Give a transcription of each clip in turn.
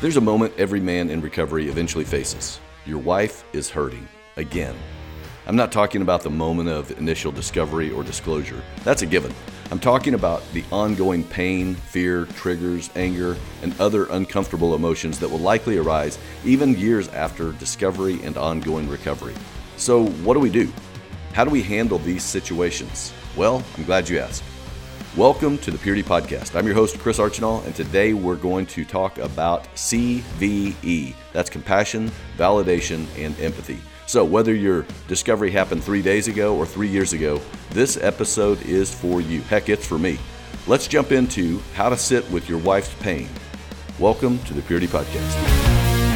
There's a moment every man in recovery eventually faces. Your wife is hurting. Again. I'm not talking about the moment of initial discovery or disclosure. That's a given. I'm talking about the ongoing pain, fear, triggers, anger, and other uncomfortable emotions that will likely arise even years after discovery and ongoing recovery. So what do? How do we handle these situations? Well, I'm glad you asked. Welcome to the Purity Podcast. I'm your host, Chris Archinall, and today we're going to talk about CVE. That's compassion, validation, and empathy. So whether your discovery happened 3 days ago or 3 years ago, this episode is for you. Heck, it's for me. Let's jump into how to sit with your wife's pain. Welcome to the Purity Podcast.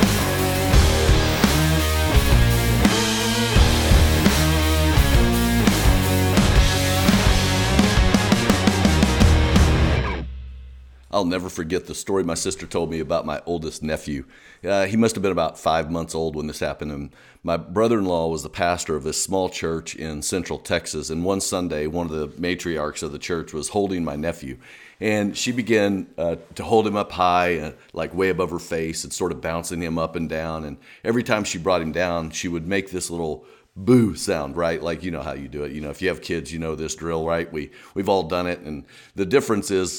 I'll never forget the story my sister told me about my oldest nephew. He must have been about 5 months old when this happened. And my brother-in-law was the pastor of this small church in Central Texas. And one Sunday, one of the matriarchs of the church was holding my nephew. And she began to hold him up high, like way above her face, and sort of bouncing him up and down. And every time she brought him down, she would make this little boo sound, right? Like, you know how you do it. You know, if you have kids, you know this drill, right? We've all done it. And the difference is...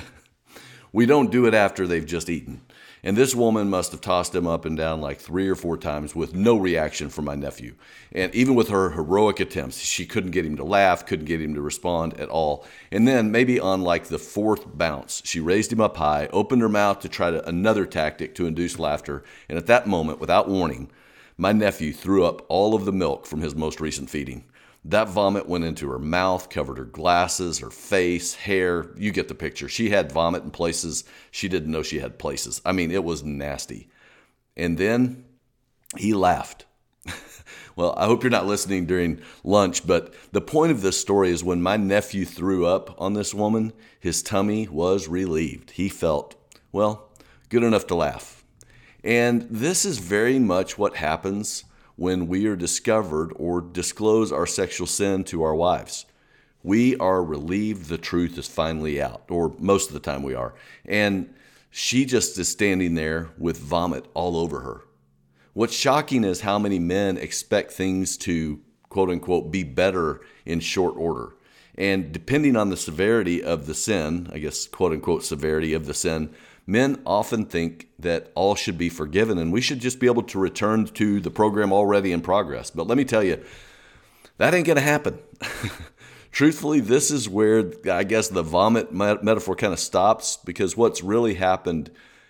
we don't do it after they've just eaten. And this woman must have tossed him up and down like 3 or 4 times with no reaction from my nephew. And even with her heroic attempts, she couldn't get him to laugh, couldn't get him to respond at all. And then maybe on like the 4th bounce, she raised him up high, opened her mouth to try another tactic to induce laughter. And at that moment, without warning, my nephew threw up all of the milk from his most recent feeding. That vomit went into her mouth, covered her glasses, her face, hair. You get the picture. She had vomit in places she didn't know she had places. I mean, it was nasty. And then he laughed. Well, I hope you're not listening during lunch, but the point of this story is when my nephew threw up on this woman, his tummy was relieved. He felt, well, good enough to laugh. And this is very much what happens when we are discovered or disclose our sexual sin to our wives. We are relieved the truth is finally out, or most of the time we are. And she just is standing there with vomit all over her. What's shocking is how many men expect things to, quote unquote, be better in short order. And depending on the severity of the sin, I guess, quote unquote, severity of the sin, men often think that all should be forgiven and we should just be able to return to the program already in progress. But let me tell you, that ain't going to happen. Truthfully, this is where I guess the vomit metaphor kind of stops, because what's really happened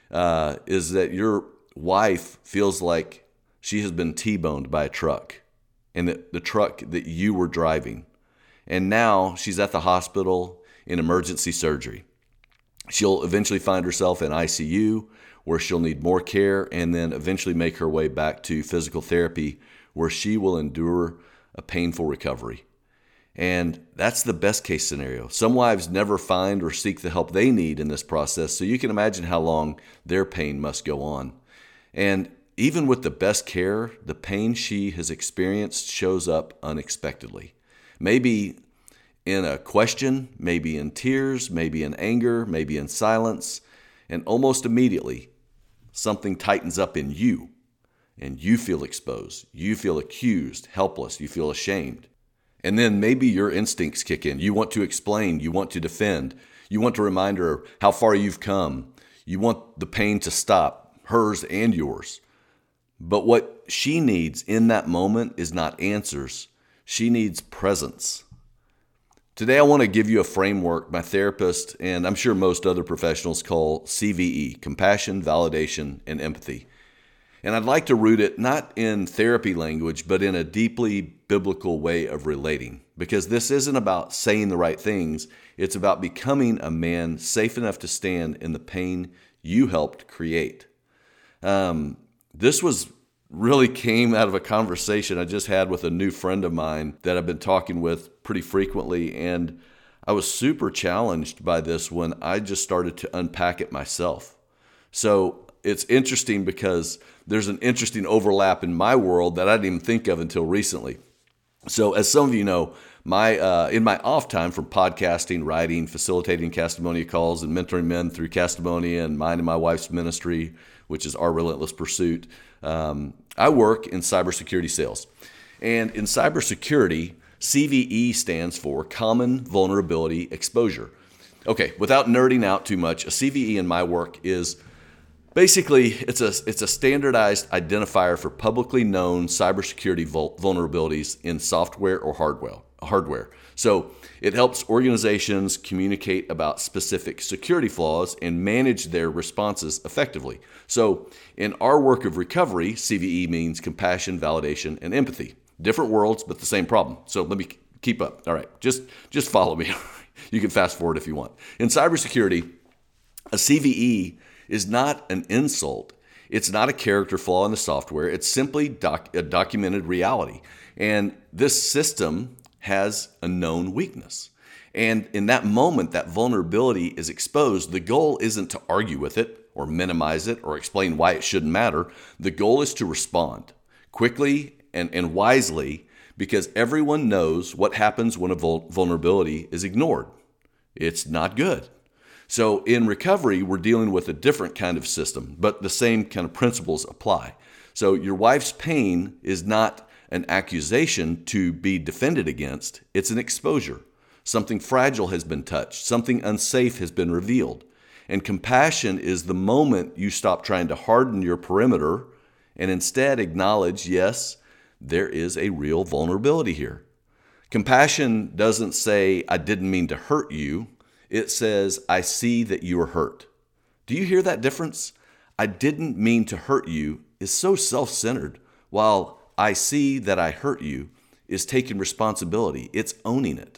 is that your wife feels like she has been T-boned by a truck, and the truck that you were driving. And now she's at the hospital in emergency surgery. She'll eventually find herself in ICU, where she'll need more care, and then eventually make her way back to physical therapy, where she will endure a painful recovery. And that's the best case scenario. Some wives never find or seek the help they need in this process, so you can imagine how long their pain must go on. And even with the best care, the pain she has experienced shows up unexpectedly. Maybe in a question, maybe in tears, maybe in anger, maybe in silence, and almost immediately, something tightens up in you, and you feel exposed, you feel accused, helpless, you feel ashamed. And then maybe your instincts kick in. You want to explain, you want to defend, you want to remind her how far you've come, you want the pain to stop, hers and yours. But what she needs in that moment is not answers, she needs presence. Today, I want to give you a framework my therapist, and I'm sure most other professionals, call CVE, compassion, validation, and empathy. And I'd like to root it not in therapy language, but in a deeply biblical way of relating. Because this isn't about saying the right things, it's about becoming a man safe enough to stand in the pain you helped create. This really came out of a conversation I just had with a new friend of mine that I've been talking with pretty frequently. And I was super challenged by this when I just started to unpack it myself. So it's interesting because there's an interesting overlap in my world that I didn't even think of until recently. So as some of you know, in my off time from podcasting, writing, facilitating Castamonia calls, and mentoring men through Castamonia and mine and my wife's ministry, which is our relentless pursuit. I work in cybersecurity sales. And in cybersecurity, CVE stands for Common Vulnerability Exposure. Okay, without nerding out too much, a CVE in my work is basically it's a standardized identifier for publicly known cybersecurity vulnerabilities in software or hardware. So it helps organizations communicate about specific security flaws and manage their responses effectively. So in our work of recovery, CVE means compassion, validation, and empathy. Different worlds, but the same problem. So let me keep up. All right, just follow me. You can fast forward if you want. In cybersecurity, a CVE is not an insult. It's not a character flaw in the software. It's simply a documented reality. And this system has a known weakness. And in that moment, that vulnerability is exposed. The goal isn't to argue with it or minimize it or explain why it shouldn't matter. The goal is to respond quickly and wisely, because everyone knows what happens when a vulnerability is ignored. It's not good. So in recovery, we're dealing with a different kind of system, but the same kind of principles apply. So your wife's pain is not an accusation to be defended against. It's an exposure. Something fragile has been touched. Something unsafe has been revealed. And compassion is the moment you stop trying to harden your perimeter and instead acknowledge, yes, there is a real vulnerability here. Compassion doesn't say, I didn't mean to hurt you. It says, I see that you are hurt. Do you hear that difference? I didn't mean to hurt you is so self-centered, while I see that I hurt you is taking responsibility. It's owning it.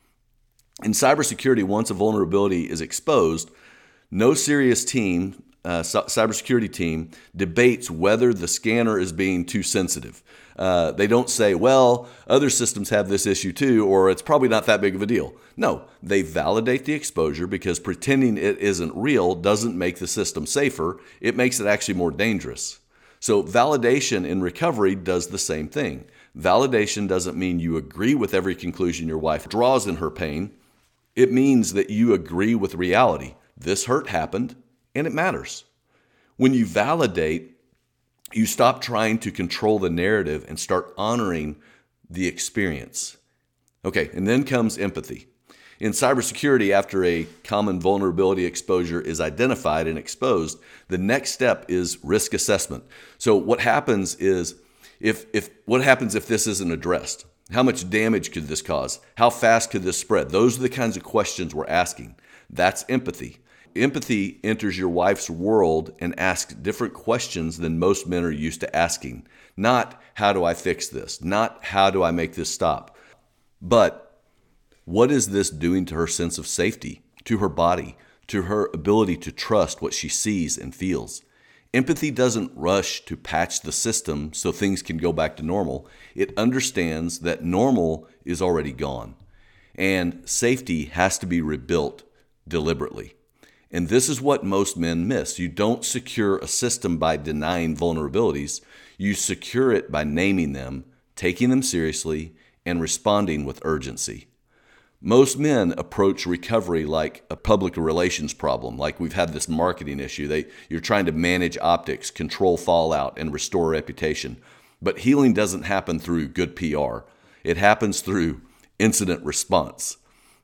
In cybersecurity, once a vulnerability is exposed, no serious team, cybersecurity team, debates whether the scanner is being too sensitive. They don't say, well, other systems have this issue too, or it's probably not that big of a deal. No, they validate the exposure, because pretending it isn't real doesn't make the system safer. It makes it actually more dangerous. So validation in recovery does the same thing. Validation doesn't mean you agree with every conclusion your wife draws in her pain. It means that you agree with reality. This hurt happened, and it matters. When you validate, you stop trying to control the narrative and start honoring the experience. Okay, and then comes empathy. In cybersecurity, after a common vulnerability exposure is identified and exposed, the next step is risk assessment. So what happens is, if this isn't addressed? How much damage could this cause? How fast could this spread? Those are the kinds of questions we're asking. That's empathy. Empathy enters your wife's world and asks different questions than most men are used to asking. Not, how do I fix this? Not, how do I make this stop? But, what is this doing to her sense of safety, to her body, to her ability to trust what she sees and feels? Empathy doesn't rush to patch the system so things can go back to normal. It understands that normal is already gone, and safety has to be rebuilt deliberately. And this is what most men miss. You don't secure a system by denying vulnerabilities. You secure it by naming them, taking them seriously, and responding with urgency. Most men approach recovery like a public relations problem, like we've had this marketing issue. You're trying to manage optics, control fallout, and restore reputation. But healing doesn't happen through good PR. It happens through incident response.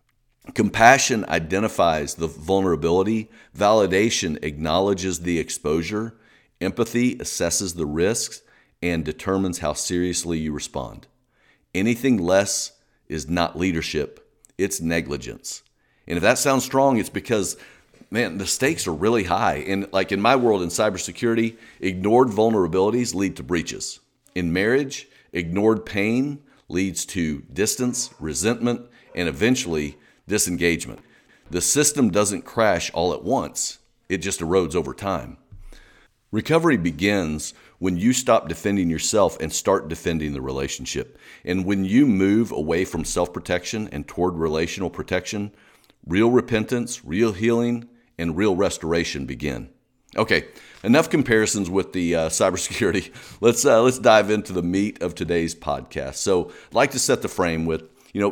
Compassion identifies the vulnerability. Validation acknowledges the exposure. Empathy assesses the risks and determines how seriously you respond. Anything less is not leadership. It's negligence. And if that sounds strong, it's because, man, the stakes are really high. And like in my world in cybersecurity, ignored vulnerabilities lead to breaches. In marriage, ignored pain leads to distance, resentment, and eventually disengagement. The system doesn't crash all at once. It just erodes over time. Recovery begins when you stop defending yourself and start defending the relationship. And when you move away from self-protection and toward relational protection, real repentance, real healing, and real restoration begin. Okay, enough comparisons with the cybersecurity. Let's dive into the meat of today's podcast. So I'd like to set the frame with,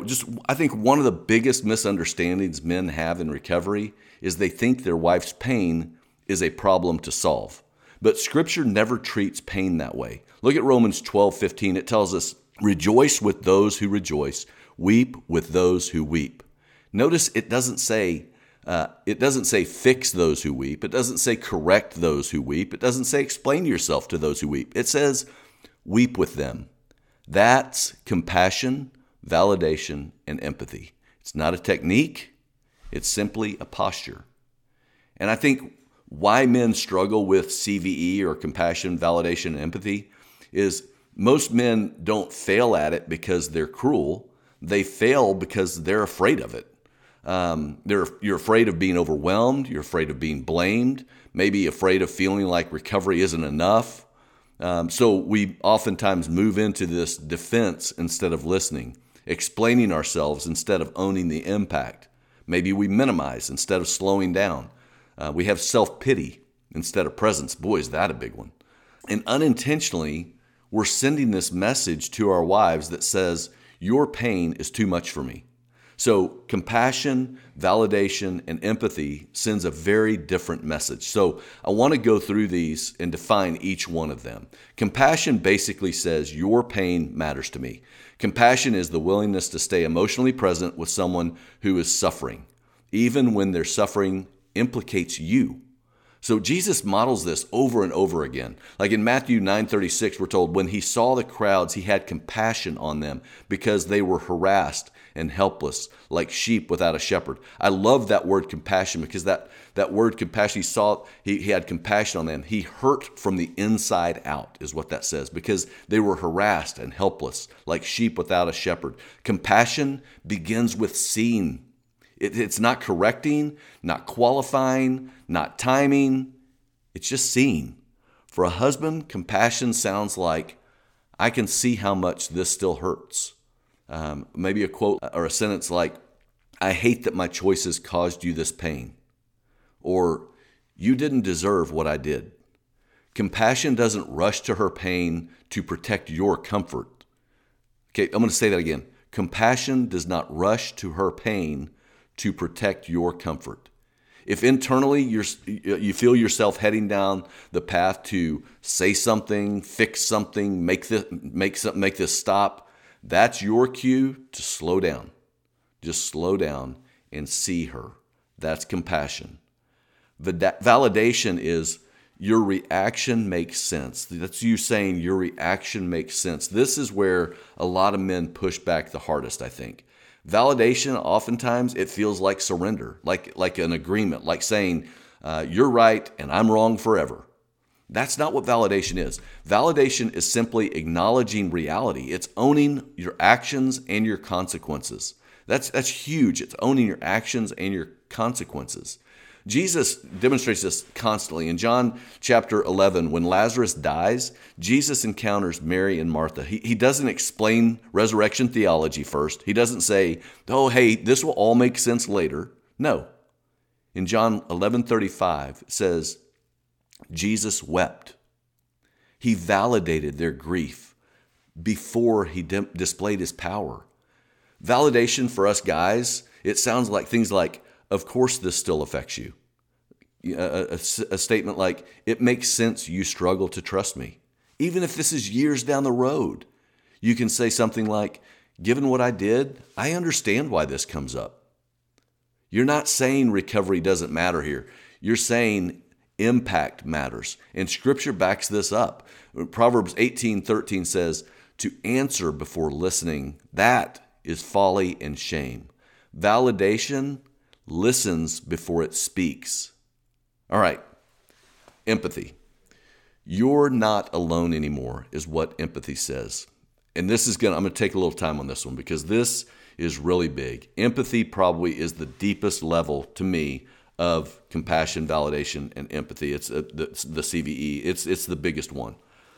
I think one of the biggest misunderstandings men have in recovery is they think their wife's pain is a problem to solve. But Scripture never treats pain that way. Look at Romans 12:15. It tells us, rejoice with those who rejoice, weep with those who weep. Notice it doesn't say fix those who weep. It doesn't say correct those who weep. It doesn't say explain yourself to those who weep. It says weep with them. That's compassion, validation, and empathy. It's not a technique. It's simply a posture. And I think why men struggle with CVE or compassion, validation, and empathy is most men don't fail at it because they're cruel. They fail because they're afraid of it. You're afraid of being overwhelmed. You're afraid of being blamed. Maybe afraid of feeling like recovery isn't enough. So we oftentimes move into this defense instead of listening, explaining ourselves instead of owning the impact. Maybe we minimize instead of slowing down. We have self-pity instead of presence. Boy, is that a big one. And unintentionally, we're sending this message to our wives that says, your pain is too much for me. So compassion, validation, and empathy sends a very different message. So I want to go through these and define each one of them. Compassion basically says your pain matters to me. Compassion is the willingness to stay emotionally present with someone who is suffering, even when their suffering implicates you. So Jesus models this over and over again. Like in Matthew 9:36, we're told, when he saw the crowds, he had compassion on them because they were harassed and helpless, like sheep without a shepherd. I love that word compassion because that word compassion, he had compassion on them. He hurt from the inside out is what that says, because they were harassed and helpless, like sheep without a shepherd. Compassion begins with seeing. It's not correcting, not qualifying, not timing. It's just seeing. For a husband, compassion sounds like, I can see how much this still hurts. Maybe a quote or a sentence like, I hate that my choices caused you this pain. Or, you didn't deserve what I did. Compassion doesn't rush to her pain to protect your comfort. Okay, I'm going to say that again. Compassion does not rush to her pain to protect your comfort. If internally you feel yourself heading down the path to say something, fix something, make this stop, that's your cue to slow down. Just slow down and see her. That's compassion. Validation is your reaction makes sense. That's you saying your reaction makes sense. This is where a lot of men push back the hardest, I think. Validation, oftentimes, it feels like surrender, like an agreement, like saying, you're right and I'm wrong forever. That's not what validation is. Validation is simply acknowledging reality. It's owning your actions and your consequences. That's huge. It's owning your actions and your consequences. Jesus demonstrates this constantly. In John chapter 11, when Lazarus dies, Jesus encounters Mary and Martha. He doesn't explain resurrection theology first. He doesn't say, oh, hey, this will all make sense later. No. In John 11:35, it says, Jesus wept. He validated their grief before he displayed his power. Validation for us guys, it sounds like things like, of course this still affects you. A statement like, it makes sense you struggle to trust me. Even if this is years down the road, you can say something like, given what I did, I understand why this comes up. You're not saying recovery doesn't matter here. You're saying impact matters. And Scripture backs this up. Proverbs 18:13 says, to answer before listening, that is folly and shame. Validation listens before it speaks. All right, empathy. You're not alone anymore is what empathy says. And I'm going to take a little time on this one because this is really big. Empathy probably is the deepest level to me of compassion, validation, and empathy. It's the CVE. It's the biggest one.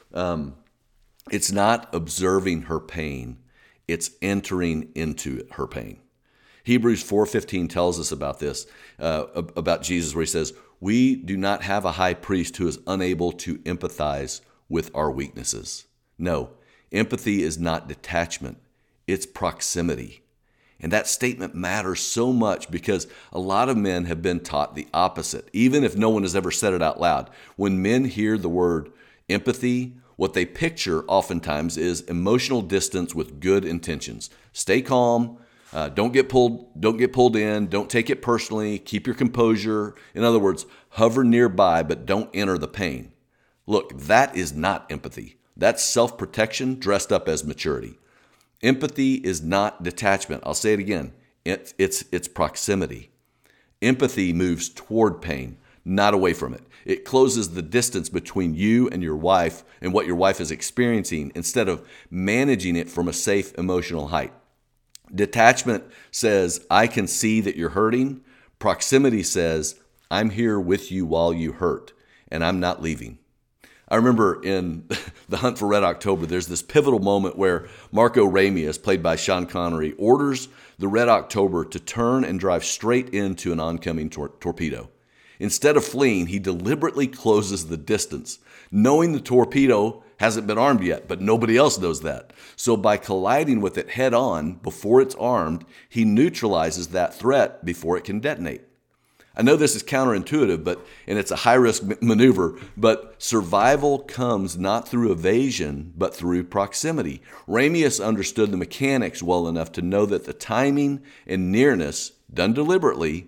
It's not observing her pain. It's entering into her pain. Hebrews 4:15 tells us about this, about Jesus, where he says, we do not have a high priest who is unable to empathize with our weaknesses. No, empathy is not detachment. It's proximity. And that statement matters so much because a lot of men have been taught the opposite, even if no one has ever said it out loud. When men hear the word empathy, what they picture oftentimes is emotional distance with good intentions. Stay calm. Don't get pulled in. Don't take it personally. Keep your composure. In other words, hover nearby, but don't enter the pain. Look, that is not empathy. That's self-protection dressed up as maturity. Empathy is not detachment. I'll say it again. It's proximity. Empathy moves toward pain, not away from it. It closes the distance between you and your wife and what your wife is experiencing instead of managing it from a safe emotional height. Detachment says, I can see that you're hurting. Proximity says, I'm here with you while you hurt, and I'm not leaving. I remember in The Hunt for Red October, there's this pivotal moment where Marco Ramius, played by Sean Connery, orders the Red October to turn and drive straight into an oncoming torpedo. Instead of fleeing, he deliberately closes the distance, knowing the torpedo hasn't been armed yet, but nobody else knows that. So by colliding with it head on before it's armed, he neutralizes that threat before it can detonate. I know this is counterintuitive, and it's a high-risk maneuver, but survival comes not through evasion, but through proximity. Ramius understood the mechanics well enough to know that the timing and nearness, done deliberately,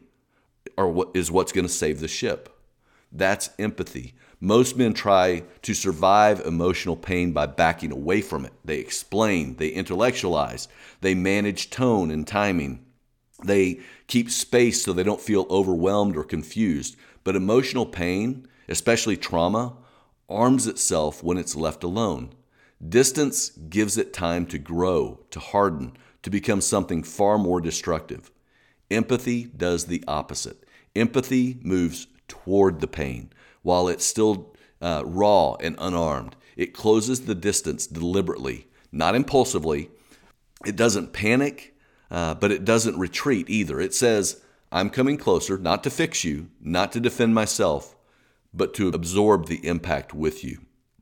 is what's going to save the ship. That's empathy. Most men try to survive emotional pain by backing away from it. They explain, they intellectualize, they manage tone and timing. They keep space so they don't feel overwhelmed or confused. But emotional pain, especially trauma, arms itself when it's left alone. Distance gives it time to grow, to harden, to become something far more destructive. Empathy does the opposite. Empathy moves toward the pain while it's still raw and unarmed. It closes the distance deliberately, not impulsively. It doesn't panic. But it doesn't retreat either. It says, I'm coming closer, not to fix you, not to defend myself, but to absorb the impact with you.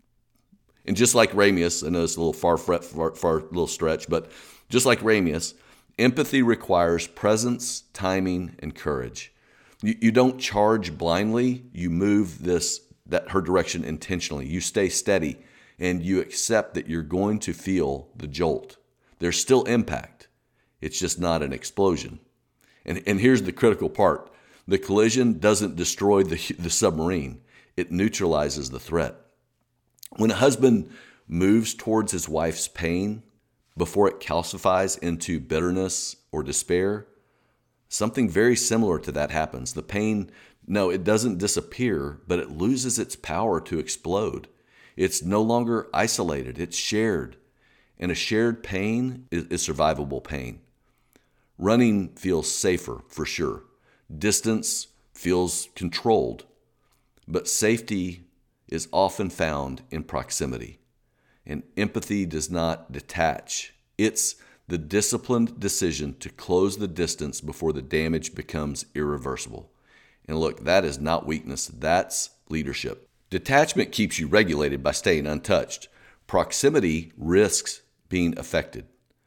And just like Ramius, I know it's a little far little stretch, but just like Ramius, empathy requires presence, timing, and courage. You don't charge blindly. You move her direction intentionally. You stay steady, and you accept that you're going to feel the jolt. There's still impact. It's just not an explosion. And here's the critical part. The collision doesn't destroy the submarine. It neutralizes the threat. When a husband moves towards his wife's pain before it calcifies into bitterness or despair, something very similar to that happens. The pain, no, it doesn't disappear, but it loses its power to explode. It's no longer isolated. It's shared. And a shared pain is survivable pain. Running feels safer, for sure. Distance feels controlled. But safety is often found in proximity. And empathy does not detach. It's the disciplined decision to close the distance before the damage becomes irreversible. And look, that is not weakness. That's leadership. Detachment keeps you regulated by staying untouched. Proximity risks being affected.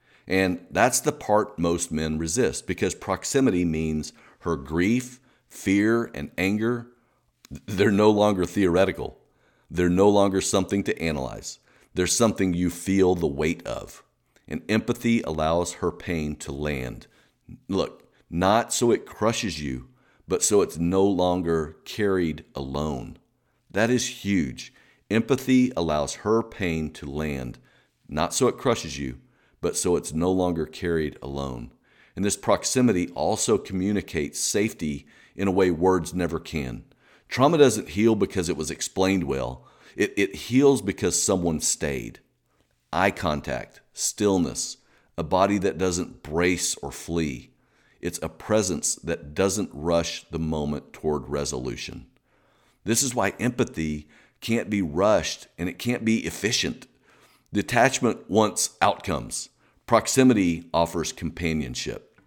And that's the part most men resist because proximity means her grief, fear, and anger, they're no longer theoretical. They're no longer something to analyze. They're something you feel the weight of. And empathy allows her pain to land. Look, not so it crushes you, but so it's no longer carried alone. That is huge. Empathy allows her pain to land, not so it crushes you, but so it's no longer carried alone. And this proximity also communicates safety in a way words never can. Trauma doesn't heal because it was explained well. It heals because someone stayed. Eye contact, stillness, a body that doesn't brace or flee. It's a presence that doesn't rush the moment toward resolution. This is why empathy can't be rushed and it can't be efficient. Detachment wants outcomes. Proximity offers companionship.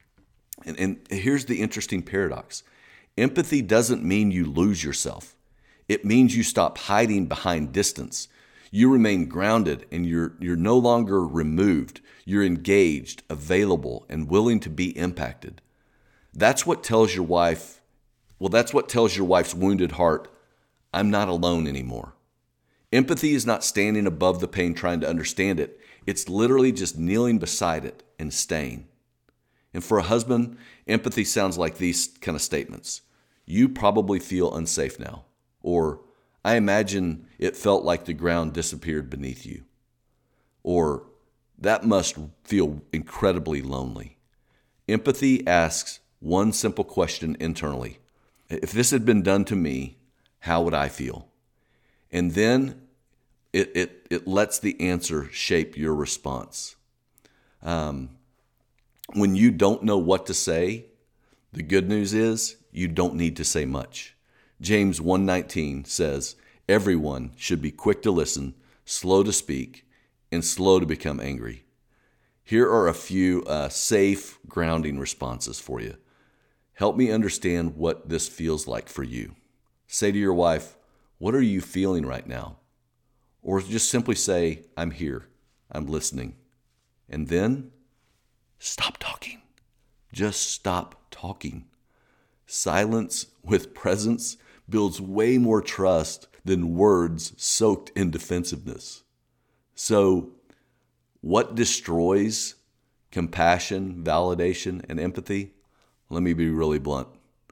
And here's the interesting paradox. Empathy doesn't mean you lose yourself. It means you stop hiding behind distance. You remain grounded, and you're no longer removed. You're engaged, available, and willing to be impacted. That's what tells your wife, that's what tells your wife's wounded heart, I'm not alone anymore. Empathy is not standing above the pain trying to understand it. It's literally just kneeling beside it and staying. And for a husband, empathy sounds like these kind of statements. You probably feel unsafe now. Or, I imagine it felt like the ground disappeared beneath you. Or, that must feel incredibly lonely. Empathy asks one simple question internally. If this had been done to me, how would I feel? And then it lets the answer shape your response. When you don't know what to say, the good news is you don't need to say much. James 1:19 says, everyone should be quick to listen, slow to speak, and slow to become angry. Here are a few safe grounding responses for you. Help me understand what this feels like for you. Say to your wife, what are you feeling right now? Or just simply say, I'm here, I'm listening. And then stop talking. Just stop talking. Silence with presence builds way more trust than words soaked in defensiveness. So, what destroys compassion, validation, and empathy? Let me be really blunt.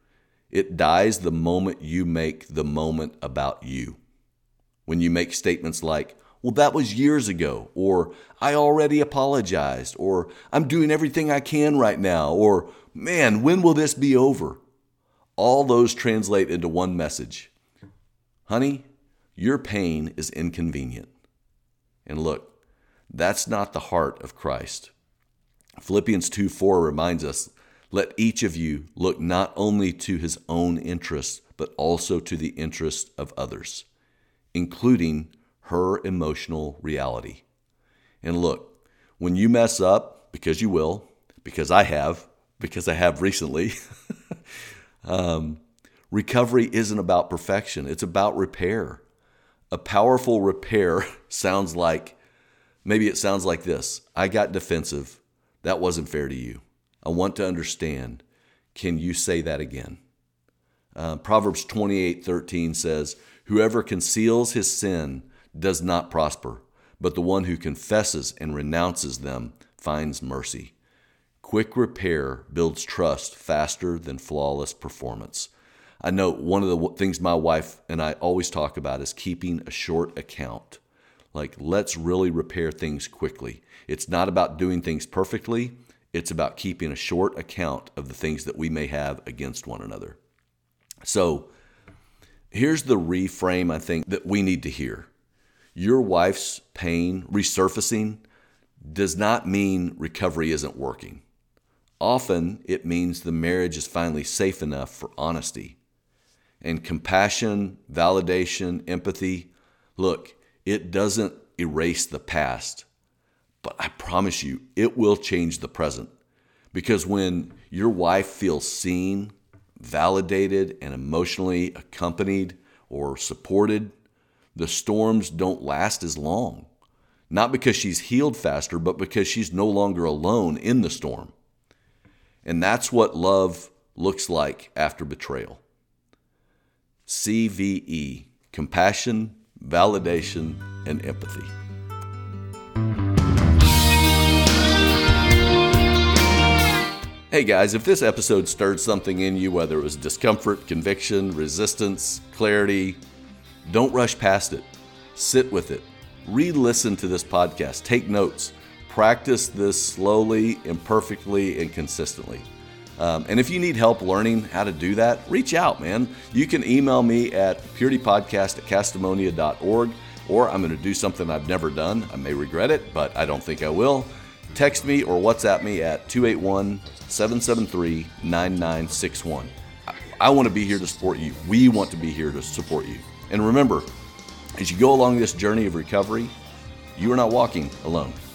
It dies the moment you make the moment about you. When you make statements like, well, that was years ago, or I already apologized, or I'm doing everything I can right now, or man, when will this be over? All those translate into one message. Honey, your pain is inconvenient. And look, that's not the heart of Christ. Philippians 2:4 reminds us, let each of you look not only to his own interests, but also to the interests of others, including her emotional reality. And look, when you mess up, because you will, because I have recently, recovery isn't about perfection. It's about repair. A powerful repair sounds like this. I got defensive. That wasn't fair to you. I want to understand. Can you say that again? Proverbs 28:13 says, whoever conceals his sin does not prosper, but the one who confesses and renounces them finds mercy. Quick repair builds trust faster than flawless performance. I know one of the things my wife and I always talk about is keeping a short account. Like, let's really repair things quickly. It's not about doing things perfectly. It's about keeping a short account of the things that we may have against one another. So here's the reframe I think that we need to hear. Your wife's pain resurfacing does not mean recovery isn't working. Often it means the marriage is finally safe enough for honesty. And compassion, validation, empathy, look, it doesn't erase the past, but I promise you, it will change the present. Because when your wife feels seen, validated, and emotionally accompanied or supported, the storms don't last as long. Not because she's healed faster, but because she's no longer alone in the storm. And that's what love looks like after betrayal. CVE, compassion, validation, and empathy. Hey guys, if this episode stirred something in you, whether it was discomfort, conviction, resistance, clarity, don't rush past it. Sit with it. Re-listen to this podcast. Take notes. Practice this slowly, imperfectly, and consistently. And if you need help learning how to do that, reach out, man. You can email me at puritypodcast@castlemonia.org, or I'm going to do something I've never done. I may regret it, but I don't think I will. Text me or WhatsApp me at 281-773-9961. I want to be here to support you. We want to be here to support you. And remember, as you go along this journey of recovery, you are not walking alone.